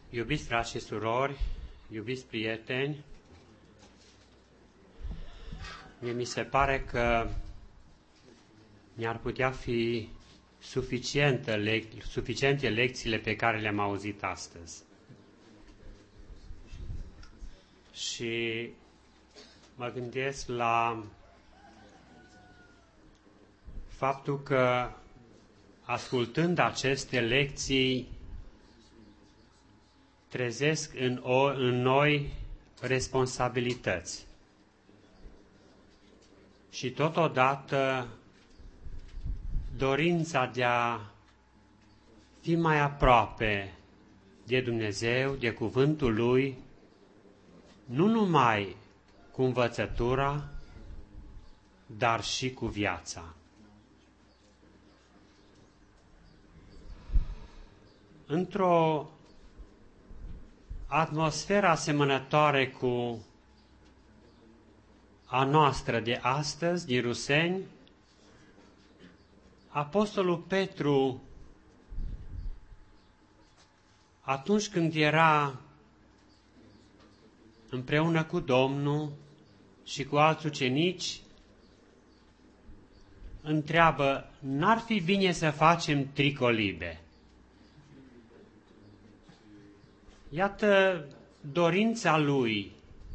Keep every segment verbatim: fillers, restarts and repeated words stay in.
Iubiți frați și surori, iubiți prieteni, mie mi se pare că mi-ar putea fi suficientă lec- suficiente lecțiile pe care le-am auzit astăzi. Și mă gândesc la faptul că, ascultând aceste lecții, trezesc în, o, în noi responsabilități. Și totodată dorința de a fi mai aproape de Dumnezeu, de cuvântul Lui, nu numai cu învățătura, dar și cu viața. Într-o atmosferă asemănătoare cu a noastră de astăzi, din Ruseni, Apostolul Petru, atunci când era împreună cu Domnul și cu alți ucenici, întreabă: n-ar fi bine să facem tricolibe? Iată dorința lui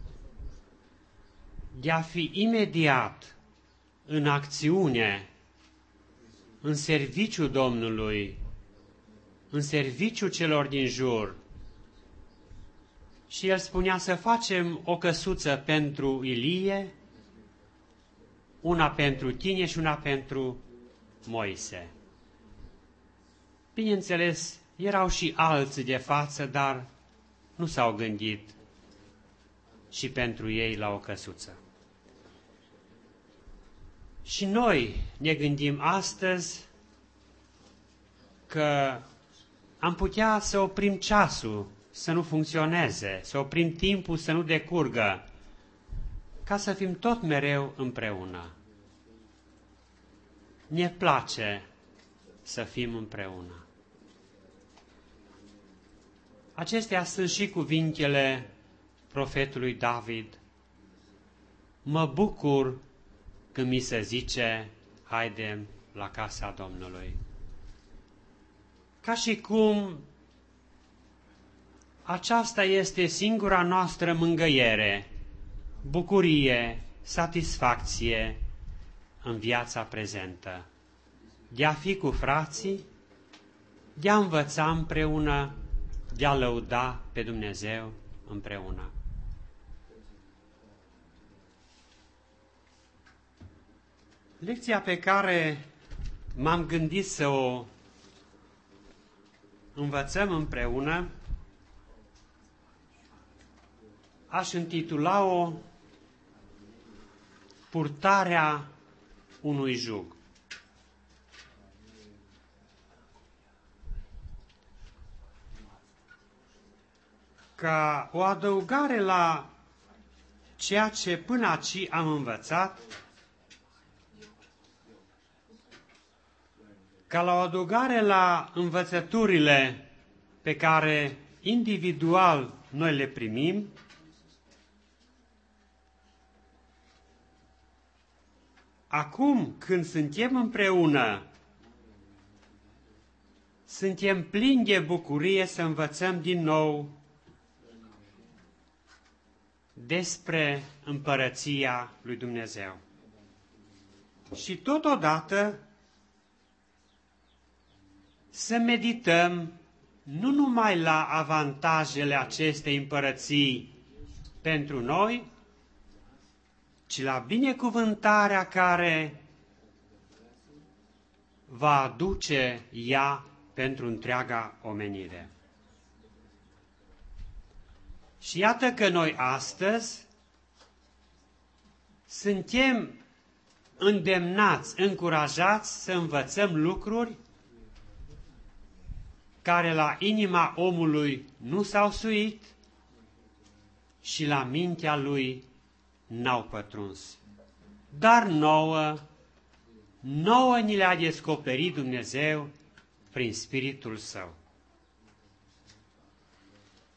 de a fi imediat în acțiune, în serviciul Domnului, în serviciul celor din jur. Și el spunea să facem o căsuță pentru Ilie, una pentru tine și una pentru Moise. Bineînțeles, erau și alții de față, dar nu s-au gândit și pentru ei la o căsuță. Și noi ne gândim astăzi că am putea să oprim ceasul să nu funcționeze, să oprim timpul să nu decurgă, ca să fim tot mereu împreună. Ne place să fim împreună. Acestea sunt și cuvintele profetului David. Mă bucur când mi se zice: haidem la casa Domnului. Ca și cum aceasta este singura noastră mângâiere, bucurie, satisfacție în viața prezentă. De a fi cu frații, de a învăța împreună, de a lăuda pe Dumnezeu împreună. Lecția pe care m-am gândit să o învățăm împreună, aș intitula-o Purtarea unui jug. Ca o adăugare la ceea ce până aici am învățat, ca la o adăugare la învățăturile pe care individual noi le primim, acum când suntem împreună, suntem plini de bucurie să învățăm din nou despre împărăția lui Dumnezeu. Și totodată să medităm nu numai la avantajele acestei împărății pentru noi, ci la binecuvântarea care va aduce ea pentru întreaga omenire. Și iată că noi astăzi suntem îndemnați, încurajați să învățăm lucruri care la inima omului nu s-au suit și la mintea lui n-au pătruns. Dar nouă, nouă ni le-a descoperit Dumnezeu prin Spiritul Său.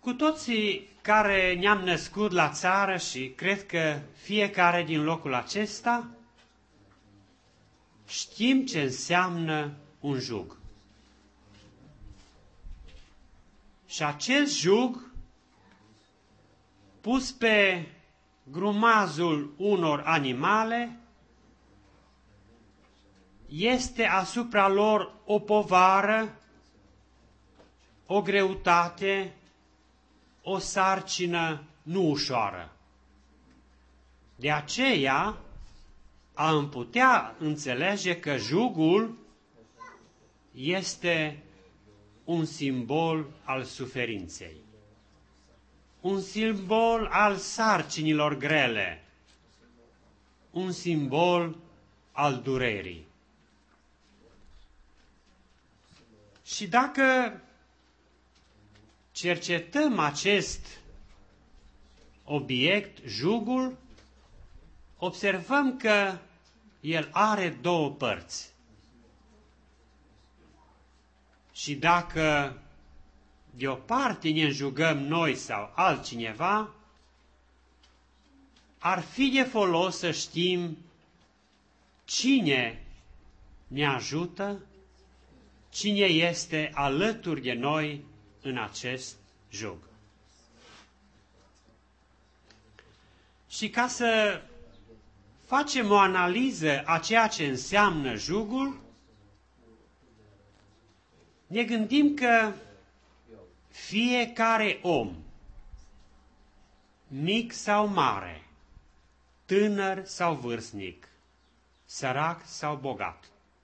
Cu toții care ne-am născut la țară și cred că fiecare din locul acesta știm ce înseamnă un jug. Și acest jug pus pe grumazul unor animale este asupra lor o povară, o greutate, o sarcină nu ușoară. De aceea am putea înțelege că jugul este un simbol al suferinței, un simbol al sarcinilor grele, un simbol al durerii. Și dacă cercetăm acest obiect, jugul, observăm că el are două părți. Și dacă de o parte ne înjugăm noi sau altcineva, ar fi de folos să știm cine ne ajută, cine este alături de noi în acest jug. Și ca să facem o analiză a ceea ce înseamnă jugul, ne gândim că fiecare om, mic sau mare, tânăr sau vârstnic, sărac sau bogat,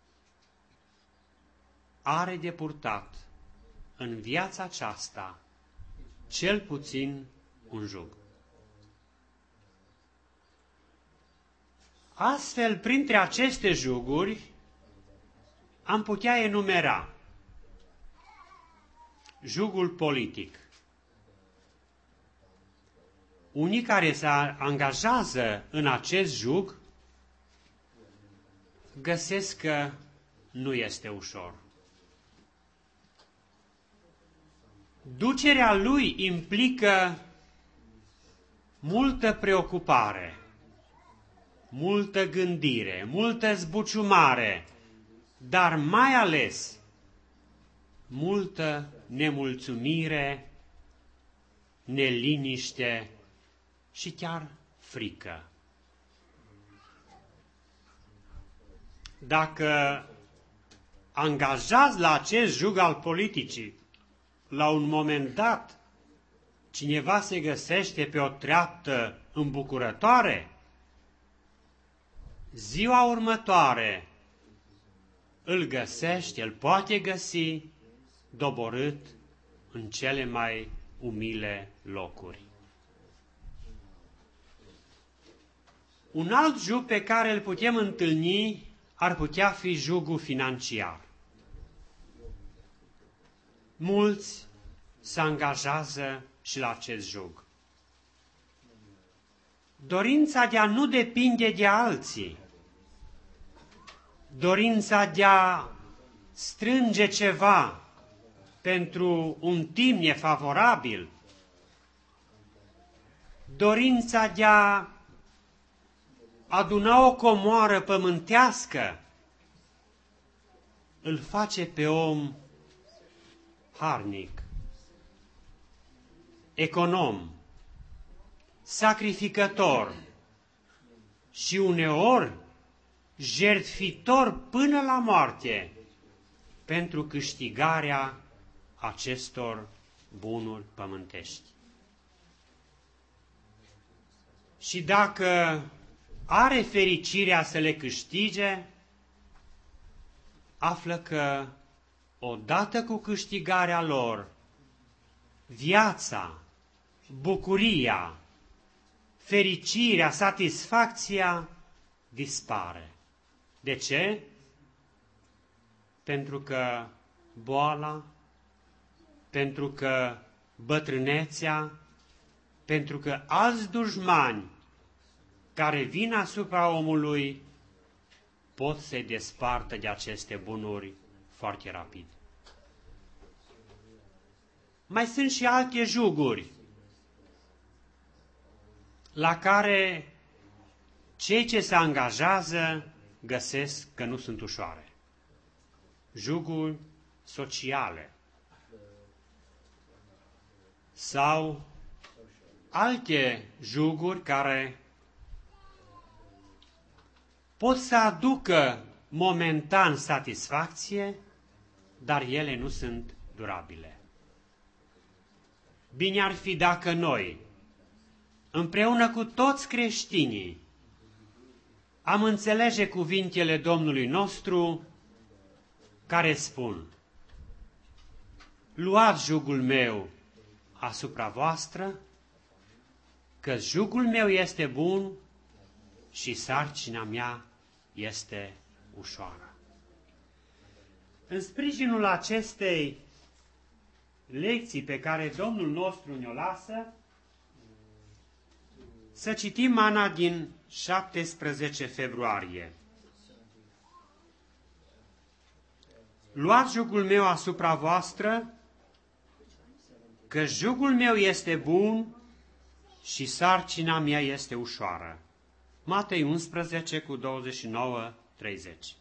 are de purtat în viața aceasta cel puțin un jug. Astfel, printre aceste juguri, am putea enumera jugul politic. Unii care se angajează în acest jug găsesc că nu este ușor. Ducerea lui implică multă preocupare, multă gândire, multă zbuciumare, dar mai ales multă nemulțumire, neliniște și chiar frică. Dacă angajați la acest jug al politicii, la un moment dat, cineva se găsește pe o treaptă îmbucurătoare, ziua următoare îl găsește, îl poate găsi doborât în cele mai umile locuri. Un alt jug pe care îl putem întâlni ar putea fi jugul financiar. Mulți se angajează și la acest jug. Dorința de a nu depinde de alții, dorința de a strânge ceva pentru un timp nefavorabil, dorința de a aduna o comoară pământească, îl face pe om harnic, econom, sacrificător și uneori jertfitor până la moarte pentru câștigarea acestor bunuri pământești. Și dacă are fericirea să le câștige, află că odată cu câștigarea lor, viața, bucuria, fericirea, satisfacția dispare. De ce? Pentru că boala, pentru că bătrânețea, pentru că alți dușmani care vin asupra omului pot să-i despartă de aceste bunuri foarte rapid. mai sunt și alte juguri la care cei ce se angajează găsesc că nu sunt ușoare. Juguri sociale sau alte juguri care pot să aducă momentan satisfacție, dar ele nu sunt durabile. Bine ar fi dacă noi, împreună cu toți creștinii, am înțelege cuvintele Domnului nostru care spun: luați jugul meu asupra voastră, că jugul meu este bun și sarcina mea este ușoară. În sprijinul acestei lecții pe care Domnul nostru ne-o lasă, să citim Ana din șaptesprezece februarie. Luați jugul meu asupra voastră, că jugul meu este bun și sarcina mea este ușoară. Matei unsprezece cu douăzeci și nouă treizeci.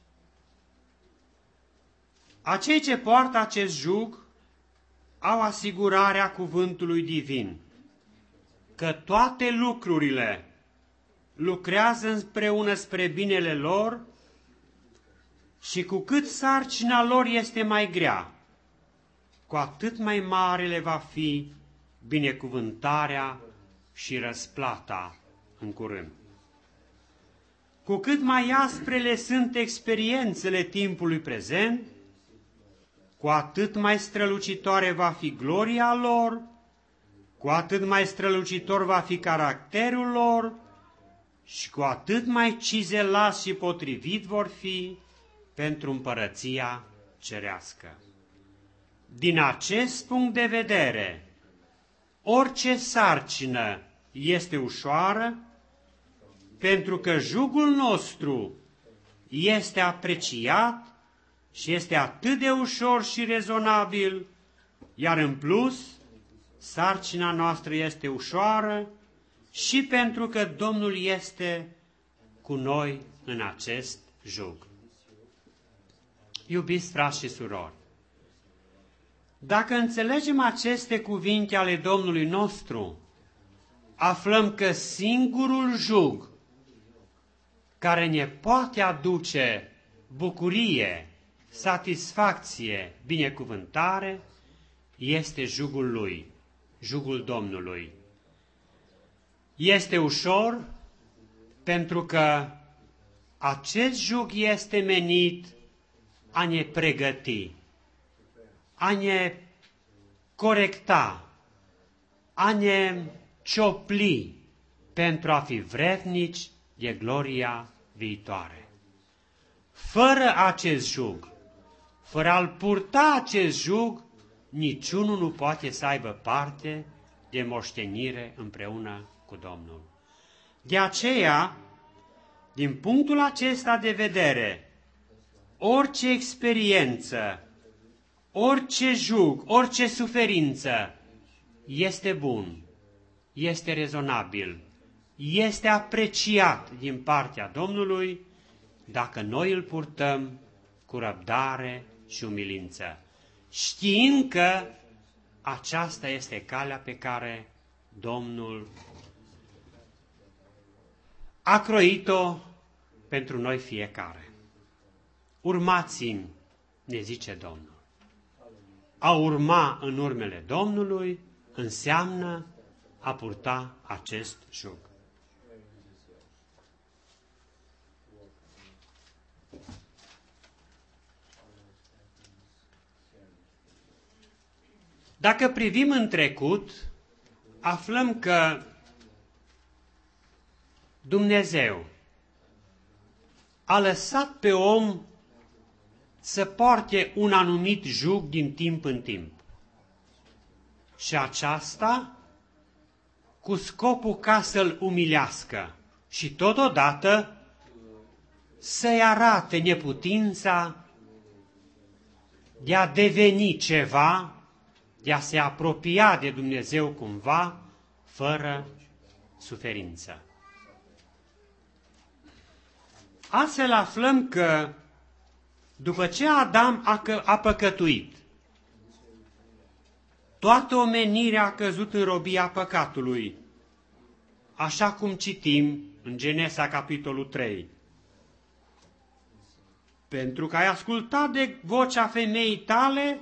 Acei ce poartă acest jug au asigurarea cuvântului divin, că toate lucrurile lucrează împreună spre binele lor și cu cât sarcina lor este mai grea, cu atât mai mare le va fi binecuvântarea și răsplata în curând. Cu cât mai asprele sunt experiențele timpului prezent, cu atât mai strălucitoare va fi gloria lor, cu atât mai strălucitor va fi caracterul lor și cu atât mai cizelați și potrivit vor fi pentru împărăția cerească. Din acest punct de vedere, orice sarcină este ușoară, pentru că jugul nostru este apreciat și este atât de ușor și rezonabil, iar în plus, sarcina noastră este ușoară și pentru că Domnul este cu noi în acest jug. Iubiți frați și surori, dacă înțelegem aceste cuvinte ale Domnului nostru, aflăm că singurul jug care ne poate aduce bucurie, satisfacție, binecuvântare, este jugul Lui, jugul Domnului. Este ușor pentru că acest jug este menit a ne pregăti, a ne corecta, a ne ciopli pentru a fi vrednici de gloria viitoare. Fără acest jug, fără a-l purta acest jug, niciunul nu poate să aibă parte de moștenire împreună cu Domnul. De aceea, din punctul acesta de vedere, orice experiență, orice jug, orice suferință este bun, este rezonabil, este apreciat din partea Domnului dacă noi îl purtăm cu răbdare și umilință, știind că aceasta este calea pe care Domnul a croit-o pentru noi fiecare. Urmați-mi, ne zice Domnul. A urma în urmele Domnului înseamnă a purta acest jug. Dacă privim în trecut, aflăm că Dumnezeu a lăsat pe om să poarte un anumit jug din timp în timp. Și aceasta cu scopul ca să-l umilească și totodată să-i arate neputința de a deveni ceva de a se apropia de Dumnezeu cumva, fără suferință. Astfel aflăm că după ce Adam a, că, a păcătuit, toată omenirea a căzut în robia păcatului, așa cum citim în Genesa capitolul trei. Pentru că ai ascultat de vocea femeii tale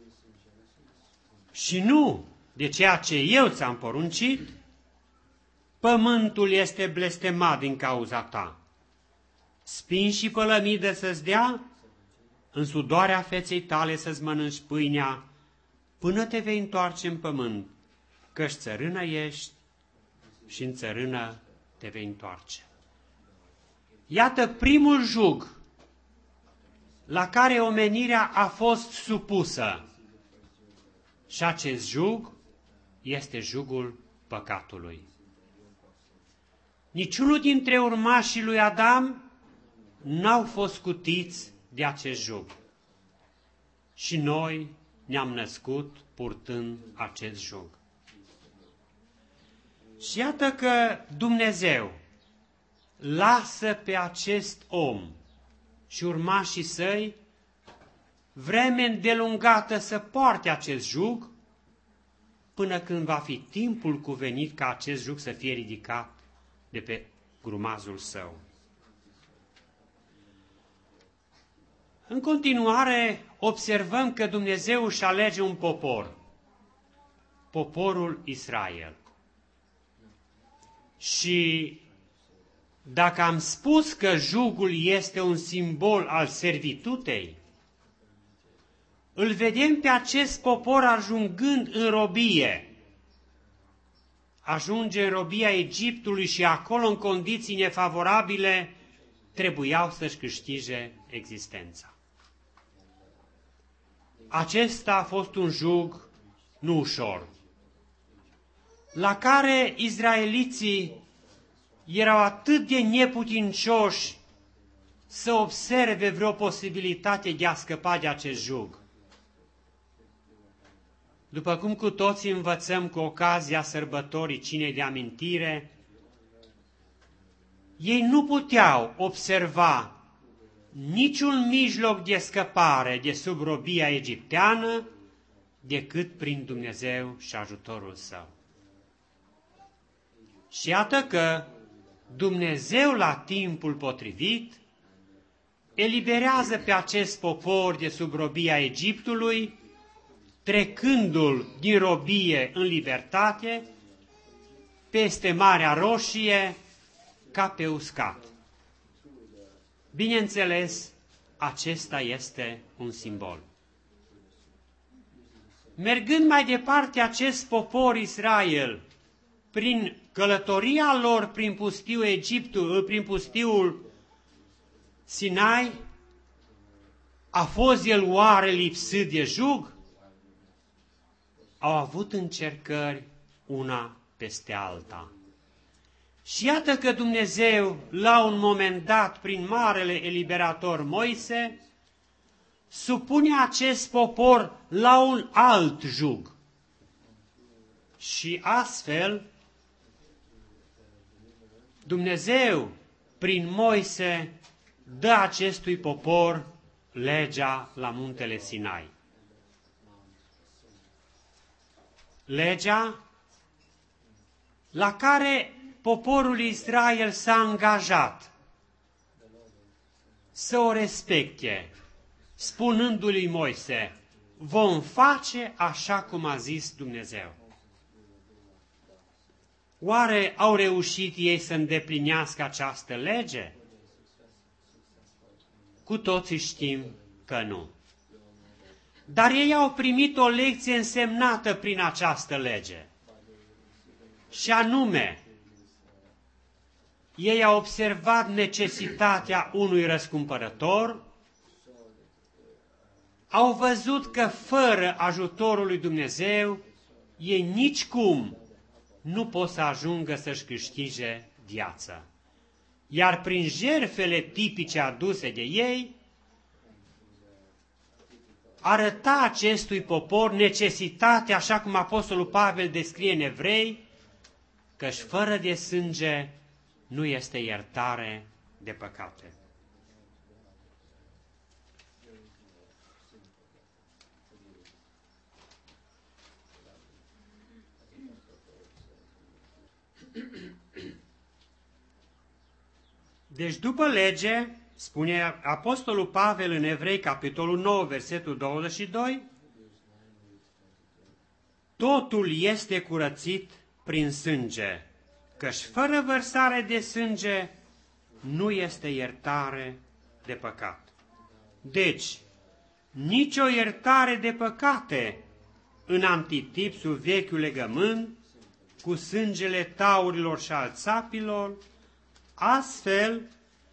și nu de ceea ce eu ți-am poruncit, pământul este blestemat din cauza ta. Spin și pălămidă să-ți dea, în sudoarea feței tale să-ți mănânci pâinea, până te vei întoarce în pământ, căci țărână ești și în țărână te vei întoarce. Iată primul jug la care omenirea a fost supusă. Și acest jug este jugul păcatului. Niciunul dintre urmașii lui Adam n-au fost scutiți de acest jug. Și noi ne-am născut purtând acest jug. Și iată că Dumnezeu lasă pe acest om și urmașii săi vreme îndelungată să poarte acest jug, până când va fi timpul cuvenit ca acest jug să fie ridicat de pe grumazul său. În continuare, observăm că Dumnezeu își alege un popor, poporul Israel. Și dacă am spus că jugul este un simbol al servitutei, îl vedem pe acest popor ajungând în robie. Ajunge în robia Egiptului și acolo, în condiții nefavorabile, trebuiau să-și câștige existența. Acesta a fost un jug nu ușor, la care izraeliții erau atât de neputincioși să observe vreo posibilitate de a scăpa de acest jug. După cum cu toții învățăm cu ocazia sărbătorii cinei de amintire, ei nu puteau observa niciun mijloc de scăpare de sub robia egipteană decât prin Dumnezeu și ajutorul Său. Și iată că Dumnezeu, la timpul potrivit, eliberează pe acest popor de sub robia Egiptului, trecându-l din robie în libertate, peste Marea Roșie, ca pe uscat. Bineînțeles, acesta este un simbol. Mergând mai departe, acest popor Israel, prin călătoria lor prin pustiul Egiptul, prin pustiul Sinai, a fost el oare lipsit de jug? Au avut încercări una peste alta. Și iată că Dumnezeu, la un moment dat, prin marele eliberator Moise, supune acest popor la un alt jug. Și astfel, Dumnezeu, prin Moise, dă acestui popor legea la muntele Sinai. Legea la care poporul Israel s-a angajat să o respecte, spunându-lui Moise, vom face așa cum a zis Dumnezeu. Oare au reușit ei să îndeplinească această lege? Cu toții știm că nu. Dar ei au primit o lecție însemnată prin această lege. Și anume, ei au observat necesitatea unui răscumpărător, au văzut că fără ajutorul lui Dumnezeu, ei nicicum nu pot să ajungă să-și câștige viața. Iar prin jertfele tipice aduse de ei, arăta acestui popor necesitatea, așa cum Apostolul Pavel descrie în Evrei, că-și fără de sânge nu este iertare de păcate. Deci după lege, spune Apostolul Pavel în Evrei, capitolul nouă, versetul douăzeci și doi, totul este curățit prin sânge, căci fără vărsare de sânge nu este iertare de păcat. Deci, nicio iertare de păcate în antitipsul vechiul legământ, cu sângele taurilor și al țapilor, astfel,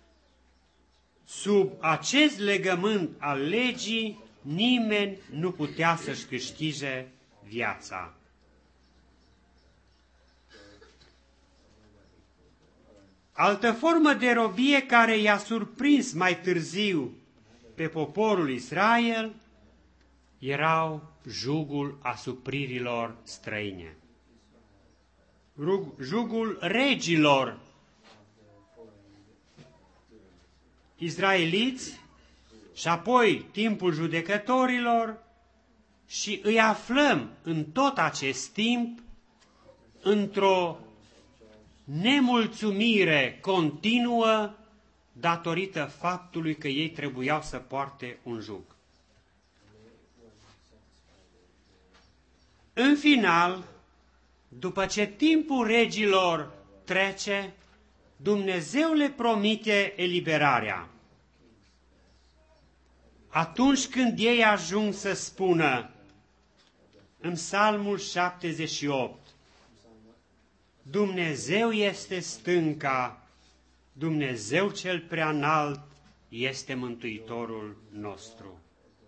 sub acest legământ al legii, nimeni nu putea să-și câștige viața. Altă formă de robie care i-a surprins mai târziu pe poporul Israel erau jugul asupririlor străine. Jugul regilor izraeliți și apoi timpul judecătorilor, și îi aflăm în tot acest timp într-o nemulțumire continuă datorită faptului că ei trebuiau să poarte un jug. În final, după ce timpul regilor trece, Dumnezeu le promite eliberarea. Atunci când ei ajung să spună în Psalmul șaptezeci și opt, Dumnezeu este stânca, Dumnezeu cel preanalt este Mântuitorul nostru.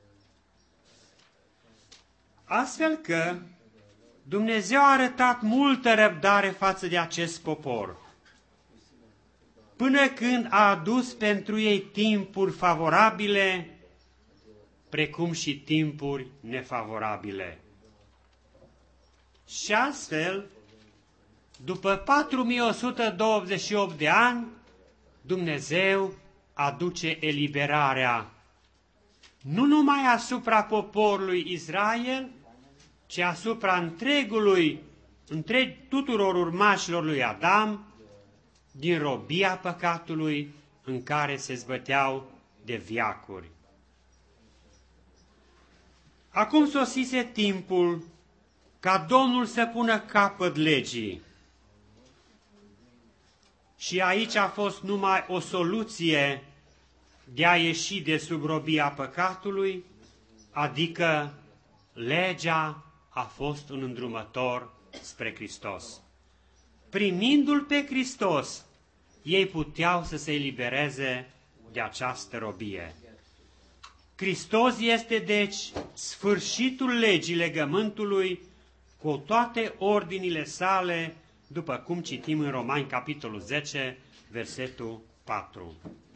Astfel că Dumnezeu a arătat multă răbdare față de acest popor, până când a adus pentru ei timpuri favorabile, precum și timpuri nefavorabile. Și astfel, după patru mii o sută douăzeci și opt de ani, Dumnezeu aduce eliberarea nu numai asupra poporului Israel, ci asupra întregului, întreg tuturor urmașilor lui Adam, din robia păcatului în care se zbăteau de veacuri. Acum sosise timpul ca Domnul să pună capăt legii. Și aici a fost numai o soluție de a ieși de sub robia păcatului, adică legea a fost un îndrumător spre Hristos. Primindu-L pe Hristos, ei puteau să se elibereze de această robie. Hristos este, deci, sfârșitul legii legământului cu toate ordinile sale, după cum citim în Romani, capitolul zece, versetul patru.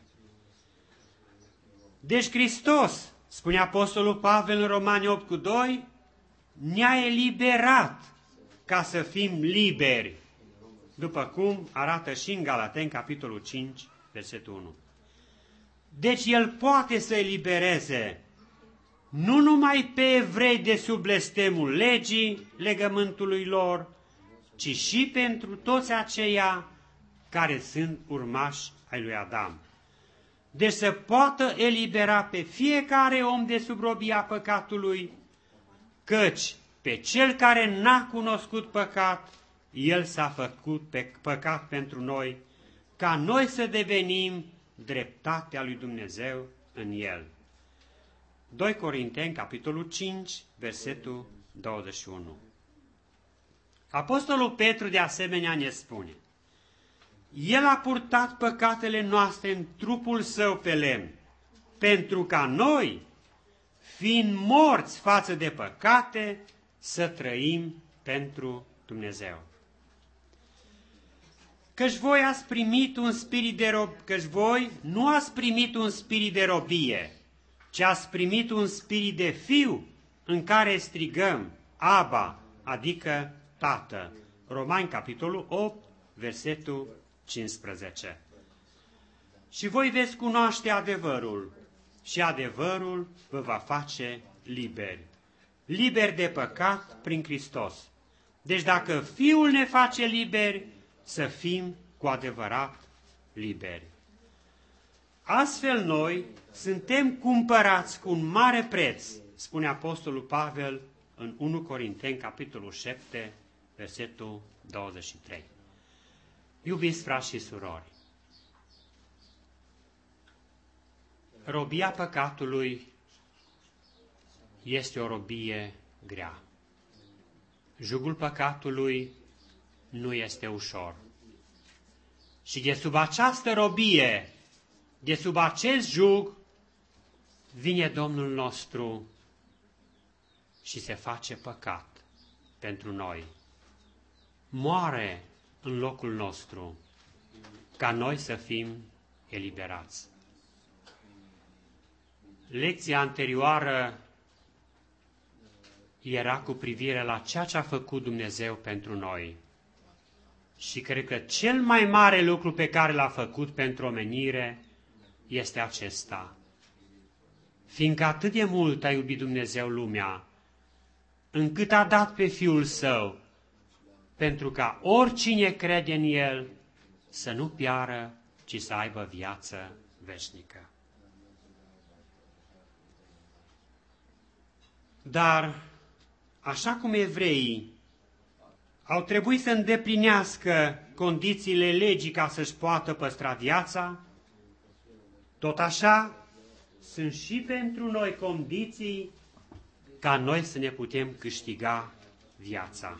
Deci Hristos, spune Apostolul Pavel în Romani opt cu doi, ne-a eliberat ca să fim liberi, după cum arată și în Galateni, capitolul cinci, versetul unu. Deci El poate să elibereze nu numai pe evrei de sub blestemul legii, legământului lor, ci și pentru toți aceia care sunt urmași ai lui Adam. Deci să poată elibera pe fiecare om de sub robia păcatului, căci pe cel care n-a cunoscut păcat, El s-a făcut pe păcat pentru noi, ca noi să devenim dreptatea lui Dumnezeu în El. doi Corinteni, capitolul cinci, versetul douăzeci și unu. Apostolul Petru de asemenea ne spune: El a purtat păcatele noastre în trupul Său pe lemn, pentru ca noi, fiind morți față de păcate, să trăim pentru Dumnezeu. Căci voi ați primit un spirit de rob, căci voi nu ați primit un spirit de robie, ci ați primit un spirit de fiu în care strigăm, Aba, adică Tată. Romani, capitolul opt, versetul cincisprezece. Și voi veți cunoaște adevărul și adevărul vă va face liberi. Liberi de păcat prin Hristos. Deci dacă Fiul ne face liberi, să fim cu adevărat liberi. Astfel noi suntem cumpărați cu un mare preț, spune Apostolul Pavel în unu Corinteni, capitolul șapte, versetul douăzeci și trei. Iubiți frați și surori, robia păcatului este o robie grea. Jugul păcatului nu este ușor. Și de sub această robie, de sub acest jug, vine Domnul nostru și se face păcat pentru noi. Moare în locul nostru, ca noi să fim eliberați. Lecția anterioară era cu privire la ceea ce a făcut Dumnezeu pentru noi. Și cred că cel mai mare lucru pe care l-a făcut pentru omenire este acesta. Fiindcă atât de mult a iubit Dumnezeu lumea, încât a dat pe Fiul Său, pentru ca oricine crede în El să nu piară, ci să aibă viață veșnică. Dar, așa cum evreii au trebuit să îndeplinească condițiile legii ca să-și poată păstra viața, tot așa sunt și pentru noi condiții ca noi să ne putem câștiga viața.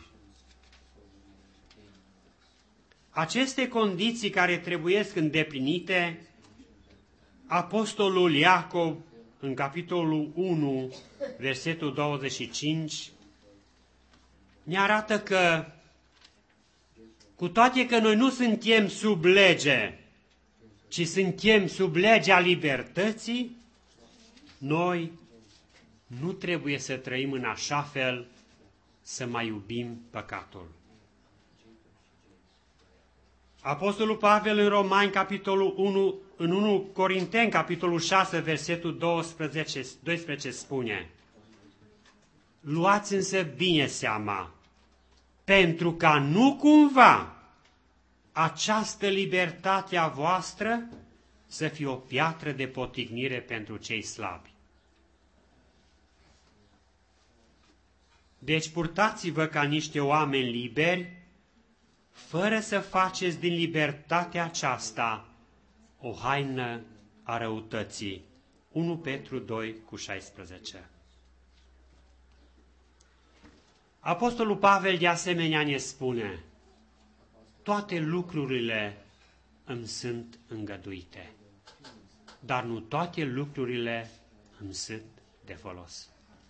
Aceste condiții care trebuiesc îndeplinite, Apostolul Iacov, în capitolul unu, versetul douăzeci și cinci, ne arată că, cu toate că noi nu suntem sub lege, ci suntem sub legea libertății, noi nu trebuie să trăim în așa fel să mai iubim păcatul. Apostolul Pavel în Romani, capitolul unu, în unu Corinteni, capitolul șase, versetul doisprezece, doisprezece spune: luați însă bine seama, pentru ca nu cumva această libertate a voastră să fie o piatră de potignire pentru cei slabi. Deci purtați-vă ca niște oameni liberi, fără să faceți din libertatea aceasta o haină a răutății. unu Petru doi cu șaisprezece. Apostolul Pavel de asemenea ne spune: toate lucrurile îmi sunt îngăduite, dar nu toate lucrurile îmi sunt de folos.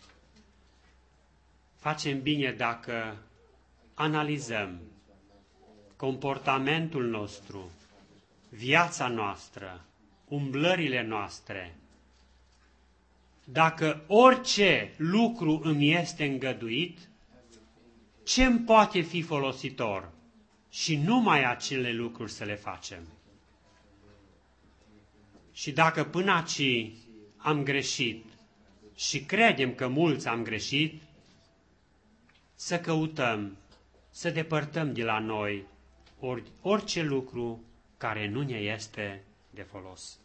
Facem bine dacă analizăm comportamentul nostru, viața noastră, umblările noastre. Dacă orice lucru îmi este îngăduit, ce îmi poate fi folositor? Și numai acele lucruri să le facem. Și dacă până aici am greșit și credem că mulți am greșit, să căutăm, să depărtăm de la noi ori, orice lucru care nu ne este de folos.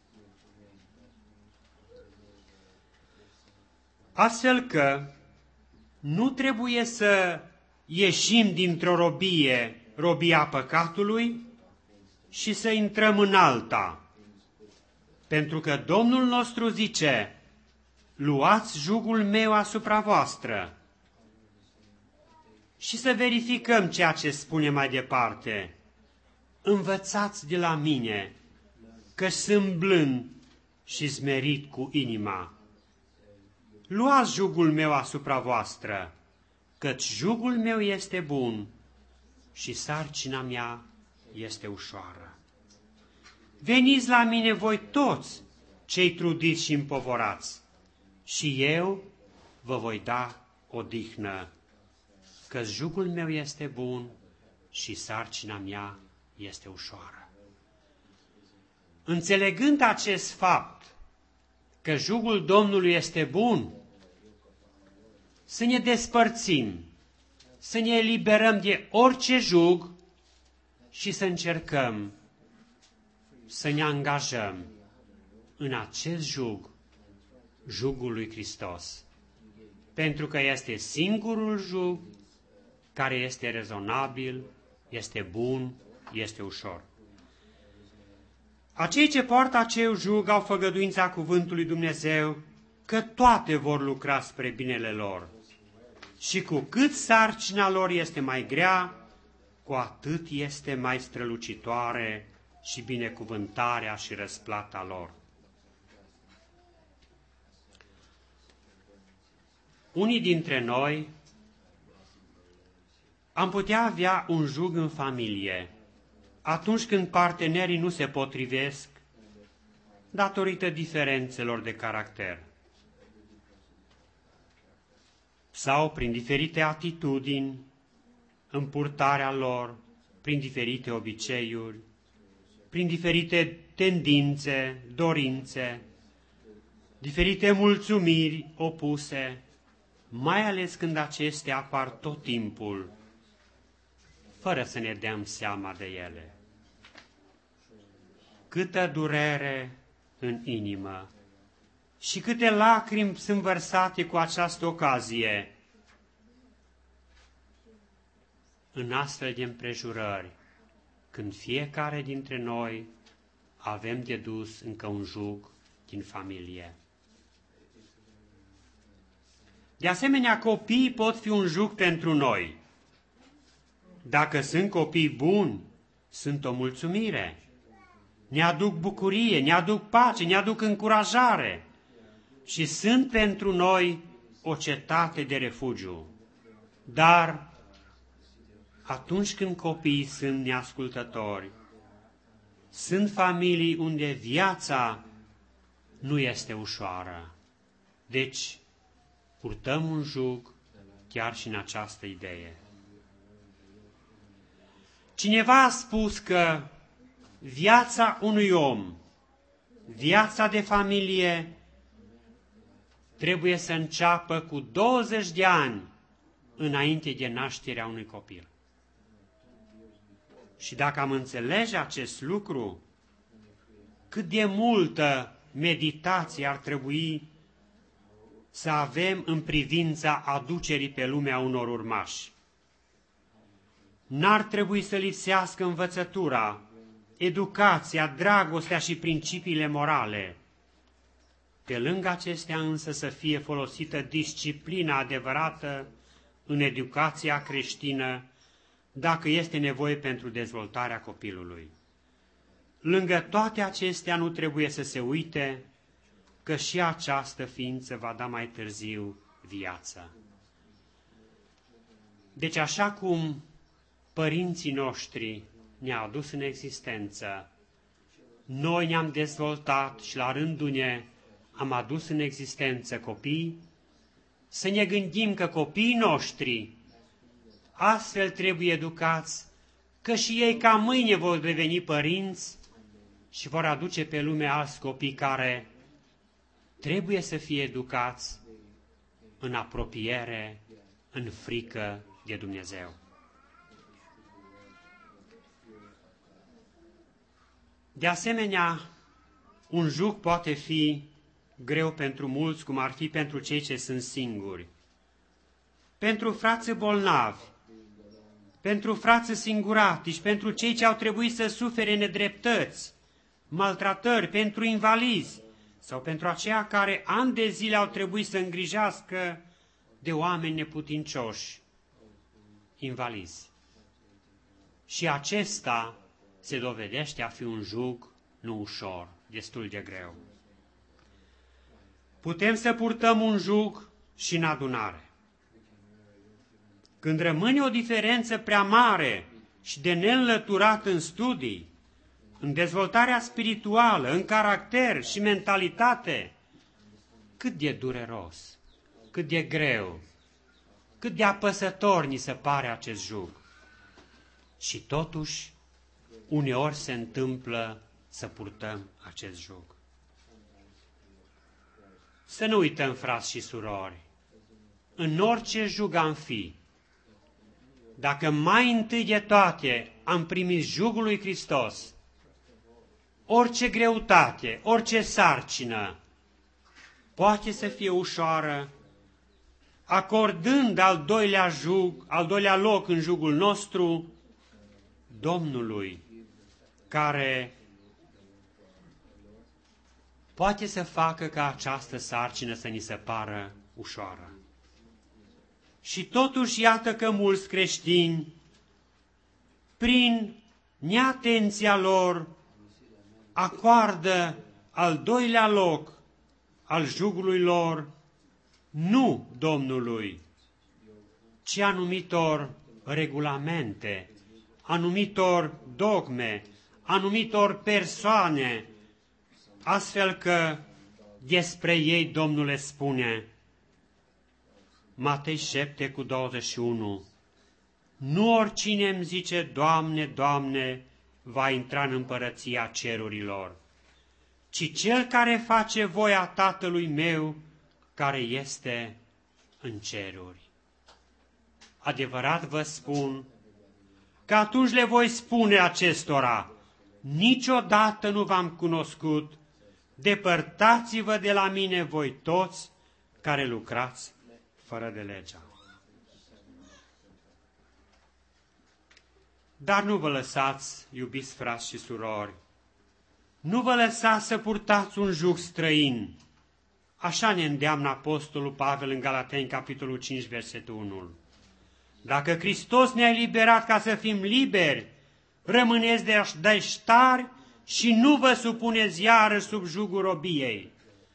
Astfel că nu trebuie să ieșim dintr-o robie, robia păcatului, și să intrăm în alta. Pentru că Domnul nostru zice: luați jugul meu asupra voastră. Și să verificăm ceea ce spune mai departe: învățați de la mine, că sunt blând și smerit cu inima. Luați jugul meu asupra voastră, căci jugul meu este bun și sarcina mea este ușoară. Veniți la mine voi toți cei trudiți și împovorați, și eu vă voi da odihnă, că jugul meu este bun și sarcina mea este ușoară. Înțelegând acest fapt, că jugul Domnului este bun, să ne despărțim, să ne eliberăm de orice jug și să încercăm să ne angajăm în acest jug, jugul lui Hristos, pentru că este singurul jug care este rezonabil, este bun, este ușor. Acei ce poartă acel jug au făgăduința cuvântului Dumnezeu că toate vor lucra spre binele lor. Și cu cât sarcina lor este mai grea, cu atât este mai strălucitoare și binecuvântarea și răsplata lor. Unii dintre noi am putea avea un jug în familie atunci când partenerii nu se potrivesc datorită diferențelor de caracter sau prin diferite atitudini în purtarea lor, prin diferite obiceiuri, prin diferite tendințe, dorințe, diferite mulțumiri opuse, mai ales când acestea apar tot timpul, fără să ne dăm seama de ele. Câtă durere în inimă și câte lacrimi sunt vărsate cu această ocazie în astfel de împrejurări, când fiecare dintre noi avem de dus încă un jug din familie. De asemenea, copiii pot fi un jug pentru noi. Dacă sunt copii buni, sunt o mulțumire. Ne aduc bucurie, ne aduc pace, ne aduc încurajare și sunt pentru noi o cetate de refugiu. Dar atunci când copiii sunt neascultători, sunt familii unde viața nu este ușoară. Deci, purtăm un jug chiar și în această idee. Cineva a spus că viața unui om, viața de familie, trebuie să înceapă cu douăzeci de ani înainte de nașterea unui copil. Și dacă am înțelege acest lucru, cât de multă meditație ar trebui să avem în privința aducerii pe lumea unor urmași. N-ar trebui să lipsească învățătura, educația, dragostea și principiile morale. Pe lângă acestea însă să fie folosită disciplina adevărată în educația creștină, dacă este nevoie pentru dezvoltarea copilului. Lângă toate acestea nu trebuie să se uite că și această ființă va da mai târziu viață. Deci așa cum părinții noștri ne-au adus în existență, noi ne-am dezvoltat și la rândul ne am adus în existență copii, să ne gândim că copiii noștri astfel trebuie educați, că și ei ca mâine vor deveni părinți și vor aduce pe lume alți copii care trebuie să fie educați în apropiere, în frică de Dumnezeu. De asemenea, un jug poate fi greu pentru mulți, cum ar fi pentru cei ce sunt singuri, pentru frații bolnavi, pentru frații singuratici, pentru cei ce au trebuit să sufere nedreptăți, maltratări, pentru invalizi sau pentru aceia care ani de zile au trebuit să îngrijească de oameni neputincioși, invalizi. Și acesta se dovedește a fi un jug nu ușor, destul de greu. Putem să purtăm un jug și în adunare. Când rămâne o diferență prea mare și de neînlăturat în studii, în dezvoltarea spirituală, în caracter și mentalitate, cât de dureros, cât de greu, cât de apăsător ni se pare acest jug. Și totuși, uneori se întâmplă să purtăm acest jug. Să nu uităm, frați și surori, în orice jug am fi, dacă mai întâi de toate am primit jugul lui Hristos, orice greutate, orice sarcină poate să fie ușoară, acordând al doilea jug, al doilea loc în jugul nostru Domnului, care poate să facă ca această sarcină să ni se pară ușoară. Și totuși iată că mulți creștini, prin neatenția lor, acordă al doilea loc al jugului lor nu Domnului, ci anumitor regulamente, anumitor dogme, anumitor persoane, astfel că despre ei Domnul le spune, Matei șapte cu douăzeci și unu, nu oricine îmi zice, Doamne, Doamne, va intra în împărăția cerurilor, ci cel care face voia Tatălui meu, care este în ceruri. Adevărat vă spun că atunci le voi spune acestora, niciodată nu v-am cunoscut, depărtați-vă de la mine voi toți care lucrați fără de legea. Dar nu vă lăsați, iubiți frați și surori, nu vă lăsați să purtați un jug străin. Așa ne îndeamnă Apostolul Pavel în Galateni, capitolul cinci, versetul unu. Dacă Hristos ne-a eliberat ca să fim liberi, rămâneți deștari și nu vă supuneți iară sub jugul robiei.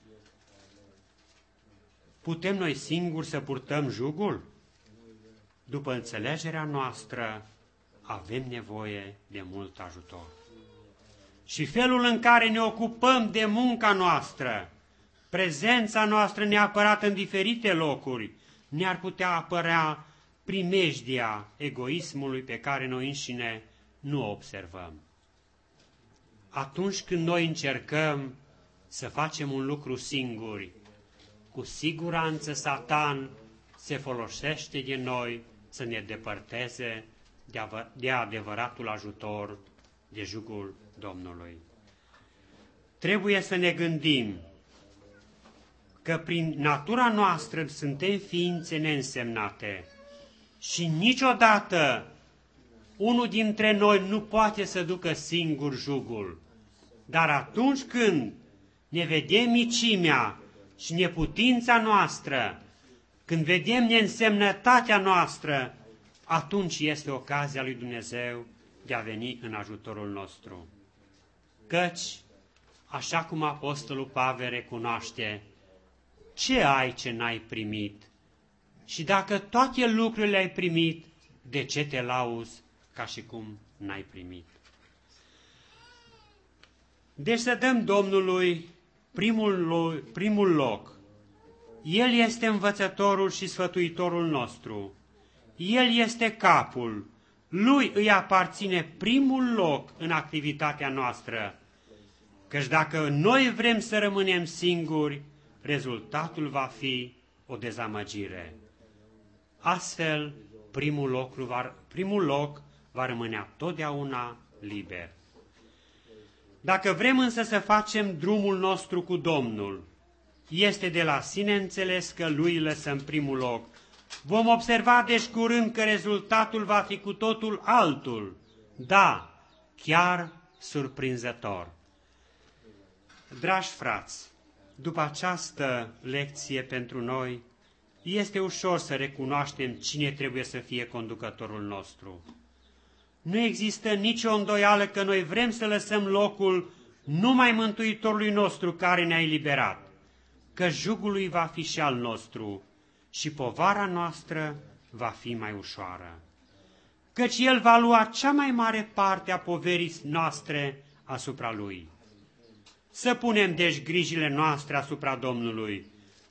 Putem noi singuri să purtăm jugul? După înțelegerea noastră, avem nevoie de mult ajutor. Și felul în care ne ocupăm de munca noastră, prezența noastră neapărat în diferite locuri, ne-ar putea apărea primejdia egoismului pe care noi înșine nu o observăm. Atunci când noi încercăm să facem un lucru singuri, cu siguranță Satan se folosește de noi să ne depărteze de adevăratul ajutor, de jugul Domnului. Trebuie să ne gândim că prin natura noastră suntem ființe neînsemnate și niciodată unul dintre noi nu poate să ducă singur jugul. Dar atunci când ne vedem micimea și neputința noastră, când vedem neînsemnătatea noastră, atunci este ocazia lui Dumnezeu de a veni în ajutorul nostru. Căci, așa cum Apostolul Pavel recunoaște, ce ai ce n-ai primit? Și dacă toate lucrurile ai primit, de ce te lauzi ca și cum n-ai primit? Deci să dăm Domnului primul, primul loc. El este învățătorul și sfătuitorul nostru. El este capul. Lui îi aparține primul loc în activitatea noastră. Căci dacă noi vrem să rămânem singuri, rezultatul va fi o dezamăgire. Astfel, primul loc va, primul loc va rămâne totdeauna liber. Dacă vrem însă să facem drumul nostru cu Domnul, este de la sine înțeles că Lui lăsăm primul loc. Vom observa deci curând că rezultatul va fi cu totul altul. Da, chiar surprinzător. Dragi frați, după această lecție pentru noi, este ușor să recunoaștem cine trebuie să fie conducătorul nostru. Nu există nicio îndoială că noi vrem să lăsăm locul numai Mântuitorului nostru care ne-a eliberat, că jugul lui va fi și al nostru și povara noastră va fi mai ușoară, căci El va lua cea mai mare parte a poverii noastre asupra Lui. Să punem deci grijile noastre asupra Domnului,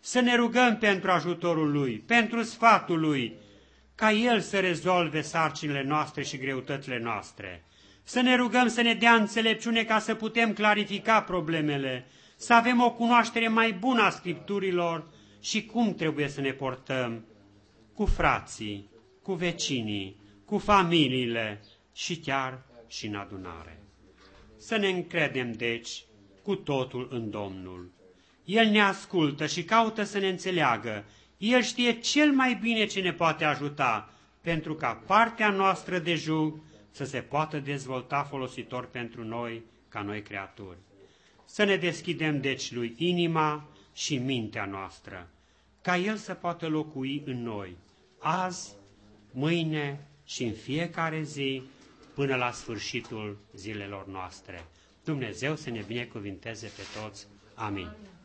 să ne rugăm pentru ajutorul Lui, pentru sfatul Lui, ca El să rezolve sarcinile noastre și greutățile noastre. Să ne rugăm să ne dea înțelepciune ca să putem clarifica problemele, să avem o cunoaștere mai bună a Scripturilor și cum trebuie să ne portăm cu frații, cu vecinii, cu familiile și chiar și în adunare. Să ne încredem, deci, cu totul în Domnul. El ne ascultă și caută să ne înțeleagă. El știe cel mai bine ce ne poate ajuta, pentru ca partea noastră de jug să se poată dezvolta folositor pentru noi, ca noi creaturi. Să ne deschidem, deci, lui inima și mintea noastră, ca El să poată locui în noi, azi, mâine și în fiecare zi, până la sfârșitul zilelor noastre. Dumnezeu să ne binecuvinteze pe toți. Amin.